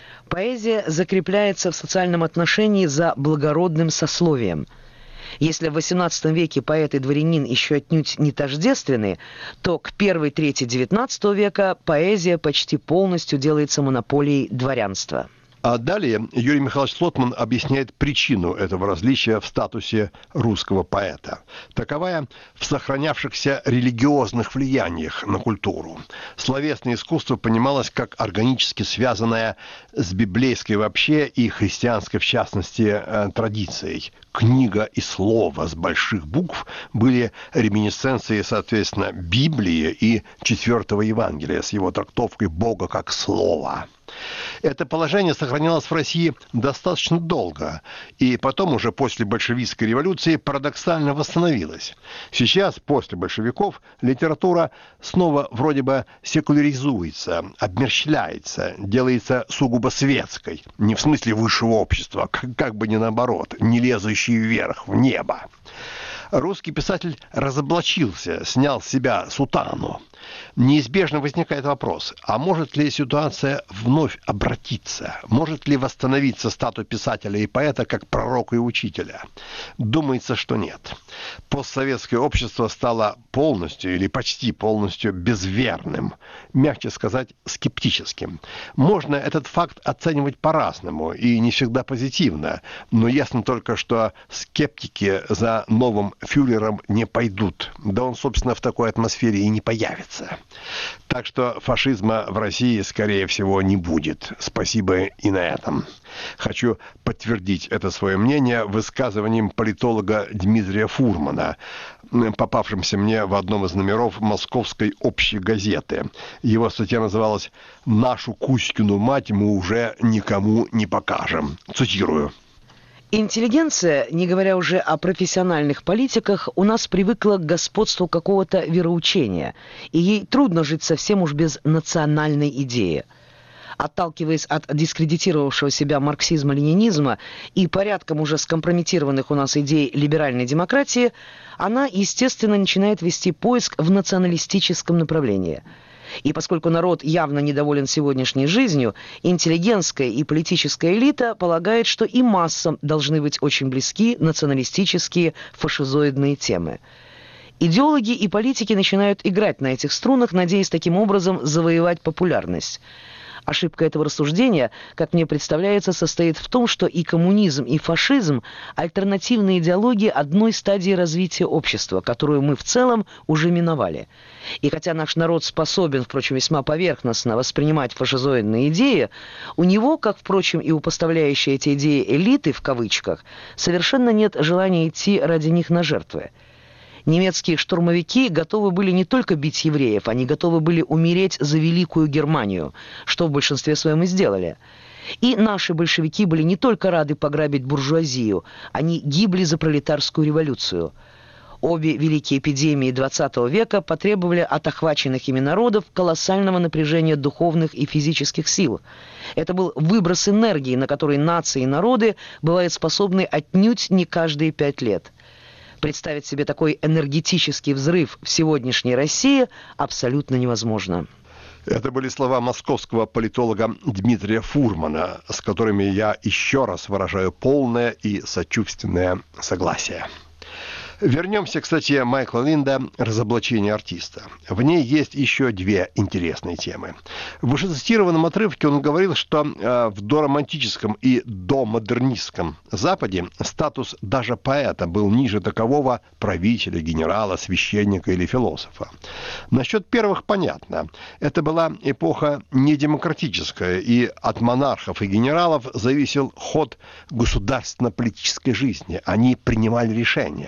Поэзия закрепляется в социальном отношении за благородным сословием. Если в XVIII веке поэт и дворянин еще отнюдь не тождественны, то к первой трети XIX века поэзия почти полностью делается монополией дворянства. А далее Юрий Михайлович Слотман объясняет причину этого различия в статусе русского поэта. Таковая в сохранявшихся религиозных влияниях на культуру. Словесное искусство понималось как органически связанное с библейской вообще и христианской в частности традицией. Книга и слово с больших букв были реминисценцией, соответственно, Библии и 4-го Евангелия с его трактовкой Бога как слова. Это положение сохранялось в России достаточно долго, и потом уже после большевистской революции парадоксально восстановилось. Сейчас, после большевиков, литература снова вроде бы секуляризуется, обмерщвляется, делается сугубо светской, не в смысле высшего общества, как бы не наоборот, не лезущей вверх, в небо. Русский писатель разоблачился, снял с себя сутану. Неизбежно возникает вопрос, а может ли ситуация вновь обратиться? Может ли восстановиться статус писателя и поэта как пророка и учителя? Думается, что нет. Постсоветское общество стало полностью или почти полностью безверным, мягче сказать, скептическим. Можно этот факт оценивать по-разному и не всегда позитивно, но ясно только, что скептики за новым фюрером не пойдут. Да он, собственно, в такой атмосфере и не появится. Так что фашизма в России, скорее всего, не будет. Спасибо и на этом. Хочу подтвердить это свое мнение высказыванием политолога Дмитрия Фурмана, попавшимся мне в одном из номеров Московской общей газеты. Его статья называлась «Нашу Кузькину мать мы уже никому не покажем». Цитирую. Интеллигенция, не говоря уже о профессиональных политиках, у нас привыкла к господству какого-то вероучения, и ей трудно жить совсем уж без национальной идеи. Отталкиваясь от дискредитировавшего себя марксизма-ленинизма и порядком уже скомпрометированных у нас идей либеральной демократии, она, естественно, начинает вести поиск в националистическом направлении. И поскольку народ явно недоволен сегодняшней жизнью, интеллигентская и политическая элита полагает, что и массам должны быть очень близки националистические фашизоидные темы. Идеологи и политики начинают играть на этих струнах, надеясь таким образом завоевать популярность. Ошибка этого рассуждения, как мне представляется, состоит в том, что и коммунизм, и фашизм – альтернативные идеологии одной стадии развития общества, которую мы в целом уже миновали. И хотя наш народ способен, впрочем, весьма поверхностно воспринимать фашизоидные идеи, у него, как, впрочем, и у поставляющей эти идеи элиты, в кавычках, совершенно нет желания идти ради них на жертвы. Немецкие штурмовики готовы были не только бить евреев, они готовы были умереть за Великую Германию, что в большинстве своем и сделали. И наши большевики были не только рады пограбить буржуазию, они гибли за пролетарскую революцию. Обе великие эпидемии XX века потребовали от охваченных ими народов колоссального напряжения духовных и физических сил. Это был выброс энергии, на который нации и народы бывают способны отнюдь не каждые 5 лет. Представить себе такой энергетический взрыв в сегодняшней России абсолютно невозможно. Это были слова московского политолога Дмитрия Фурмана, с которыми я еще раз выражаю полное и сочувственное согласие. Вернемся к статье Майкла Линда «Разоблачение артиста». В ней есть еще 2 интересные темы. В вышецитированном отрывке он говорил, что в доромантическом и домодернистском Западе статус даже поэта был ниже такового правителя, генерала, священника или философа. Насчет первых понятно. Это была эпоха недемократическая, и от монархов и генералов зависел ход государственно-политической жизни. Они принимали решения.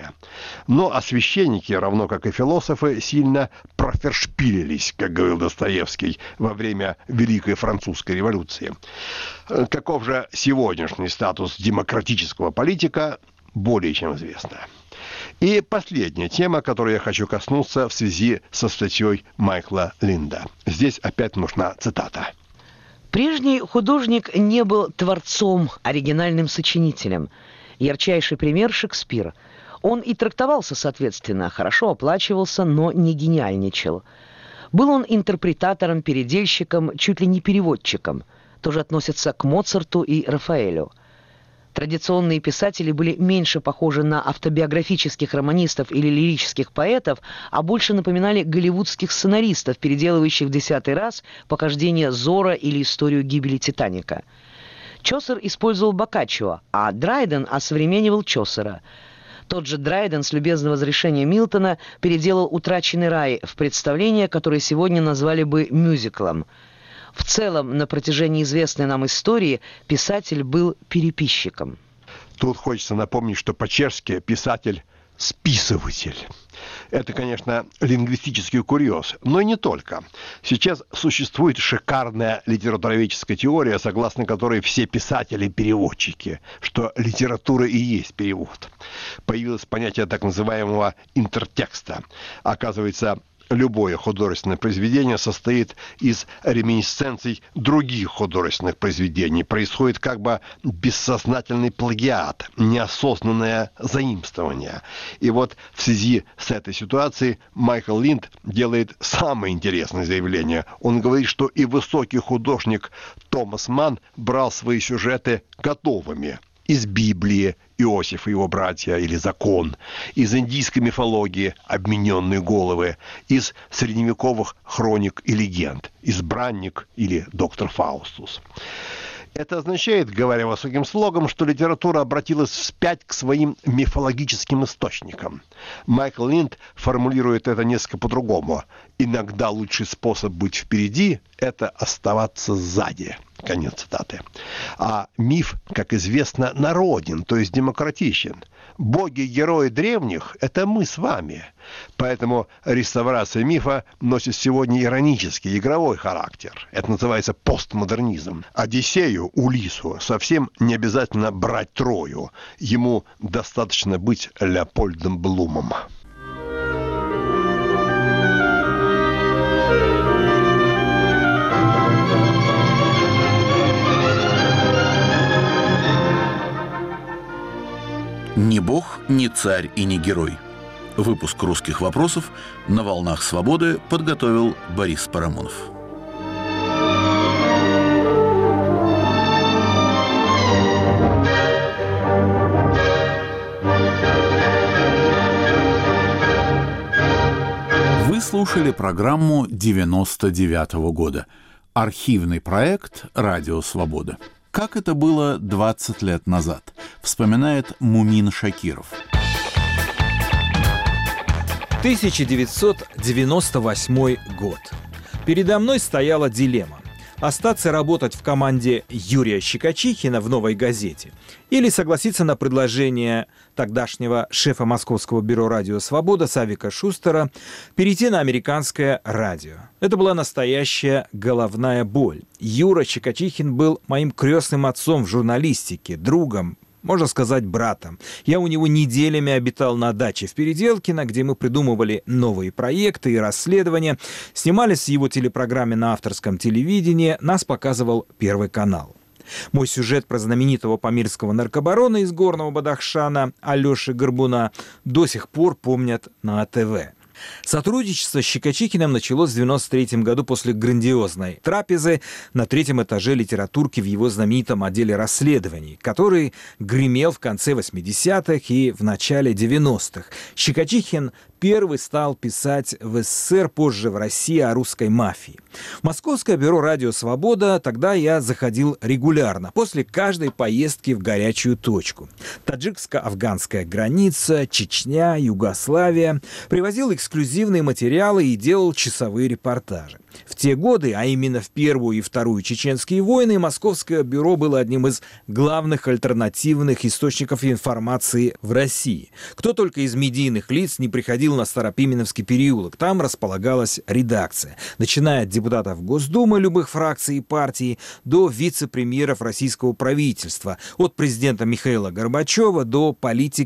Но а священники, равно как и философы, сильно профершпилились, как говорил Достоевский, во время Великой Французской революции. Каков же сегодняшний статус демократического политика, более чем известно. И последняя тема, которой я хочу коснуться в связи со статьей Майкла Линда. Здесь опять нужна цитата. Прежний художник не был творцом, оригинальным сочинителем. Ярчайший пример – Шекспир. Он и трактовался, соответственно, хорошо оплачивался, но не гениальничал. Был он интерпретатором, передельщиком, чуть ли не переводчиком. Тоже относится к Моцарту и Рафаэлю. Традиционные писатели были меньше похожи на автобиографических романистов или лирических поэтов, а больше напоминали голливудских сценаристов, переделывающих в 10-й раз похождение Зора или историю гибели Титаника. Чосер использовал Боккаччо, а Драйден осовременивал Чосера. Тот же Драйден с любезного разрешения Милтона переделал «Утраченный рай» в представление, которое сегодня назвали бы мюзиклом. В целом, на протяжении известной нам истории писатель был переписчиком. Тут хочется напомнить, что по-чешски писатель – списыватель. Это, конечно, лингвистический курьез, но и не только. Сейчас существует шикарная литературоведческая теория, согласно которой все писатели – переводчики, что литература и есть перевод. Появилось понятие так называемого интертекста. Оказывается, любое художественное произведение состоит из реминисценций других художественных произведений. Происходит как бы бессознательный плагиат, неосознанное заимствование. И вот в связи с этой ситуацией Майкл Линд делает самое интересное заявление. Он говорит, что и высокий художник Томас Манн брал свои сюжеты готовыми. Из Библии Иосиф и его братья или Закон, из индийской мифологии обмененные головы, из средневековых хроник и легенд, избранник или доктор Фаустус. Это означает, говоря высоким слогом, что литература обратилась вспять к своим мифологическим источникам. Майкл Линд формулирует это несколько по-другому. Иногда лучший способ быть впереди – это оставаться сзади. Конец цитаты. А миф, как известно, народен, то есть демократичен. Боги и герои древних – это мы с вами. Поэтому реставрация мифа носит сегодня иронический, игровой характер. Это называется постмодернизм. Одиссею, Улиссу, совсем не обязательно брать Трою. Ему достаточно быть Леопольдом Блумом. «Ни бог, ни царь и ни герой». Выпуск «Русских вопросов» на «Волнах свободы» подготовил Борис Парамонов. Вы слушали программу 99-го года. Архивный проект «Радио Свобода». Как это было 20 лет назад, вспоминает Мумин Шакиров. 1998 год. Передо мной стояла дилемма: остаться работать в команде Юрия Щекочихина в «Новой газете» или согласиться на предложение тогдашнего шефа Московского бюро «Радио Свобода» Савика Шустера перейти на американское радио. Это была настоящая головная боль. Юра Щекочихин был моим крестным отцом в журналистике, другом, можно сказать, братом. Я у него неделями обитал на даче в Переделкино, где мы придумывали новые проекты и расследования, снимались в его телепрограмме на авторском телевидении, нас показывал Первый канал. Мой сюжет про знаменитого памирского наркобарона из Горного Бадахшана Алёши Горбуна до сих пор помнят на АТВ. Сотрудничество с Щекочихиным началось в 1993 году после грандиозной трапезы на 3-м этаже литературки в его знаменитом отделе расследований, который гремел в конце 80-х и в начале 90-х. Щекочихин первый стал писать в СССР, позже в России, о русской мафии. В Московское бюро «Радио Свобода» тогда я заходил регулярно, после каждой поездки в горячую точку. Таджикско-афганская граница, Чечня, Югославия. Привозил эксклюзивные материалы и делал часовые репортажи. В те годы, а именно в Первую и Вторую чеченские войны, Московское бюро было одним из главных альтернативных источников информации в России. Кто только из медийных лиц не приходил на Старопименовский переулок, там располагалась редакция. Начиная от депутатов Госдумы любых фракций и партий до вице-премьеров российского правительства, от президента Михаила Горбачева до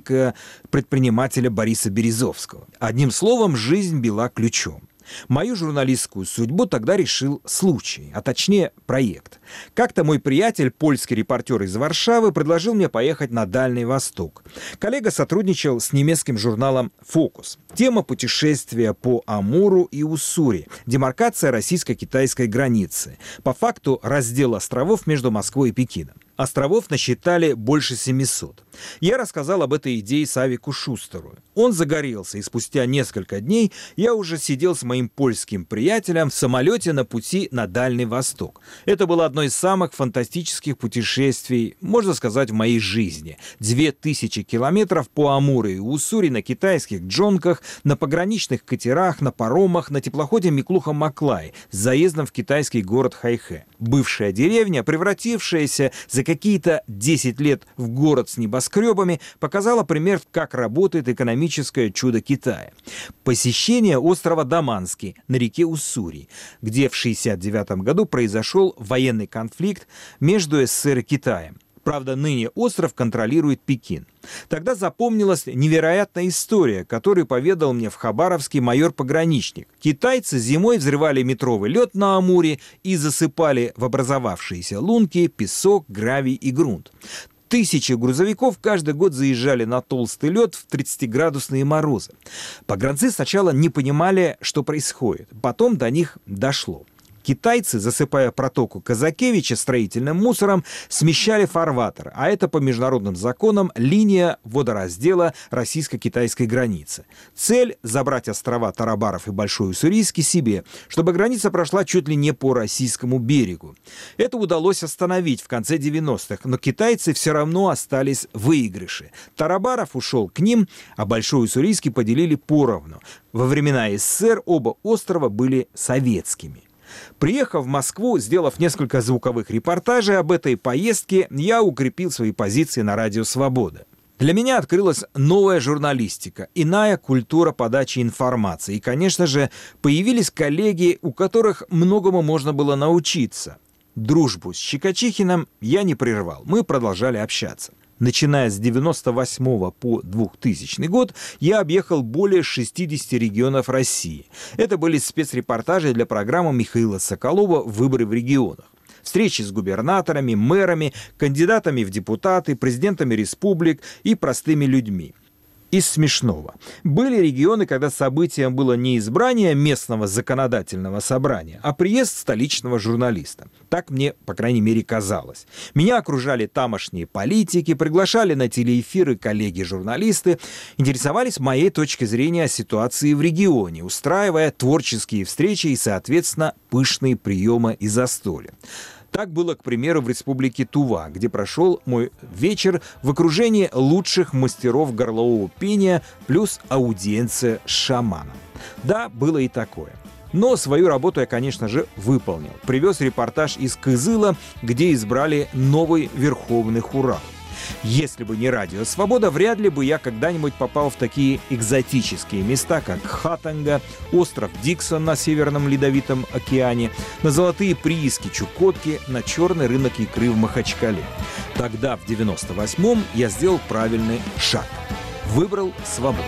политика-предпринимателя Бориса Березовского. Одним словом, жизнь била ключом. Мою журналистскую судьбу тогда решил случай, а точнее проект. Как-то мой приятель, польский репортер из Варшавы, предложил мне поехать на Дальний Восток. Коллега сотрудничал с немецким журналом «Фокус». Тема путешествия по Амуру и Уссури, демаркация российско-китайской границы, по факту раздел островов между Москвой и Пекином. Островов насчитали больше 700. Я рассказал об этой идее Савику Шустеру. Он загорелся, и спустя несколько дней я уже сидел с моим польским приятелем в самолете на пути на Дальний Восток. Это было одно из самых фантастических путешествий, можно сказать, в моей жизни. 2000 километров по Амуру и Уссури на китайских джонках, на пограничных катерах, на паромах, на теплоходе Миклуха-Маклай с заездом в китайский город Хайхэ. Бывшая деревня, превратившаяся за какие-то 10 лет в город с небоскребами, показала пример, как работает экономическое чудо Китая. Посещение острова Даманский на реке Уссури, где в 1969 году произошел военный конфликт между СССР и Китаем. Правда, ныне остров контролирует Пекин. Тогда запомнилась невероятная история, которую поведал мне в Хабаровске майор-пограничник. Китайцы зимой взрывали метровый лед на Амуре и засыпали в образовавшиеся лунки песок, гравий и грунт. Тысячи грузовиков каждый год заезжали на толстый лед в 30-градусные морозы. Погранцы сначала не понимали, что происходит. Потом до них дошло. Китайцы, засыпая протоку Казакевича строительным мусором, смещали фарватер, а это по международным законам линия водораздела российско-китайской границы. Цель – забрать острова Тарабаров и Большой Уссурийский себе, чтобы граница прошла чуть ли не по российскому берегу. Это удалось остановить в конце 90-х, но китайцы все равно остались в выигрыше. Тарабаров ушел к ним, а Большой Уссурийский поделили поровну. Во времена СССР оба острова были советскими. Приехав в Москву, сделав несколько звуковых репортажей об этой поездке, я укрепил свои позиции на радио «Свобода». Для меня открылась новая журналистика, иная культура подачи информации. И, конечно же, появились коллеги, у которых многому можно было научиться. Дружбу с Щекочихиным я не прервал, мы продолжали общаться. Начиная с 1998 по 2000 год я объехал более 60 регионов России. Это были спецрепортажи для программы Михаила Соколова «Выборы в регионах». Встречи с губернаторами, мэрами, кандидатами в депутаты, президентами республик и простыми людьми. Из смешного. Были регионы, когда событием было не избрание местного законодательного собрания, а приезд столичного журналиста. Так мне, по крайней мере, казалось. Меня окружали тамошние политики, приглашали на телеэфиры коллеги-журналисты, интересовались моей точкой зрения о ситуации в регионе, устраивая творческие встречи и, соответственно, пышные приемы и застолья. Так было, к примеру, в республике Тува, где прошел мой вечер в окружении лучших мастеров горлового пения плюс аудиенция с шаманом. Да, было и такое. Но свою работу я, конечно же, выполнил. Привез репортаж из Кызыла, где избрали новый Верховный Хурал. Если бы не радио «Свобода», вряд ли бы я когда-нибудь попал в такие экзотические места, как Хатанга, остров Диксон на Северном Ледовитом океане, на золотые прииски Чукотки, на черный рынок икры в Махачкале. Тогда, в 98-м, я сделал правильный шаг. Выбрал свободу.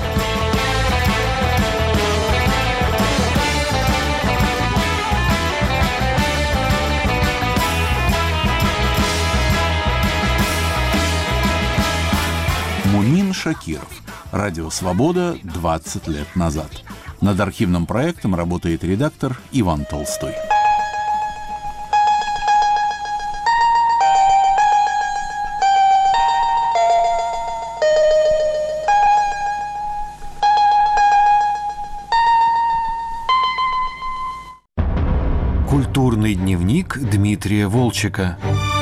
Мунин Шакиров. Радио «Свобода» 20 лет назад. Над архивным проектом работает редактор Иван Толстой. Культурный дневник Дмитрия Волчека.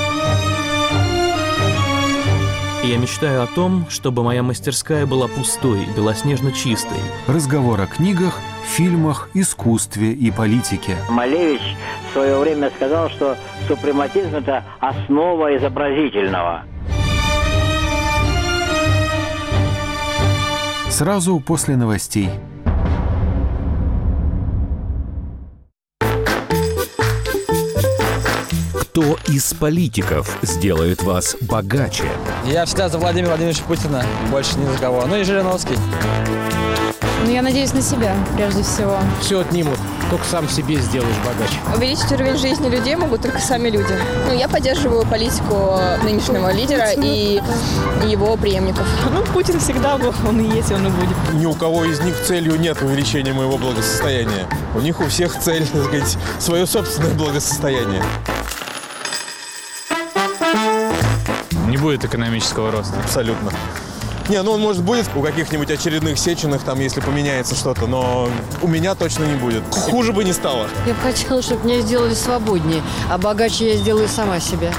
Я мечтаю о том, чтобы моя мастерская была пустой, белоснежно чистой. Разговор о книгах, фильмах, искусстве и политике. Малевич в свое время сказал, что супрематизм – это основа изобразительного. Сразу после новостей. Кто из политиков сделает вас богаче? Я всегда за Владимира Владимировича Путина, больше ни за кого. Ну и Жириновский. Ну, я надеюсь на себя, прежде всего. Все отнимут, только сам себе сделаешь богаче. Увеличить уровень жизни людей могут только сами люди. Ну, я поддерживаю политику нынешнего лидера и его преемников. Ну, Путин всегда был, он и есть, он и будет. Ни у кого из них целью нет увеличения моего благосостояния. У них у всех цель, так сказать, свое собственное благосостояние. Не будет экономического роста. Абсолютно. Не, ну он, может, будет у каких-нибудь очередных Сеченых, там, если поменяется что-то, но у меня точно не будет. Хуже бы не стало. Я бы хотела, чтобы меня сделали свободнее, а богаче я сделаю сама себя.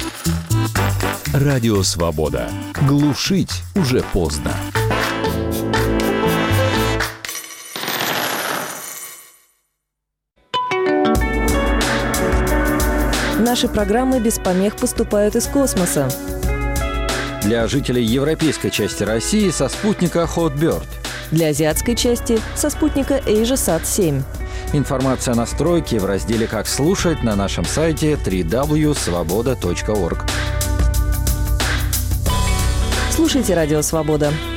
Радио «Свобода». Глушить уже поздно. Наши программы без помех поступают из космоса. Для жителей европейской части России со спутника Hotbird. Для азиатской части со спутника AsiaSat-7. Информация о настройке в разделе «Как слушать» на нашем сайте www.svoboda.org. Слушайте «Радио Свобода».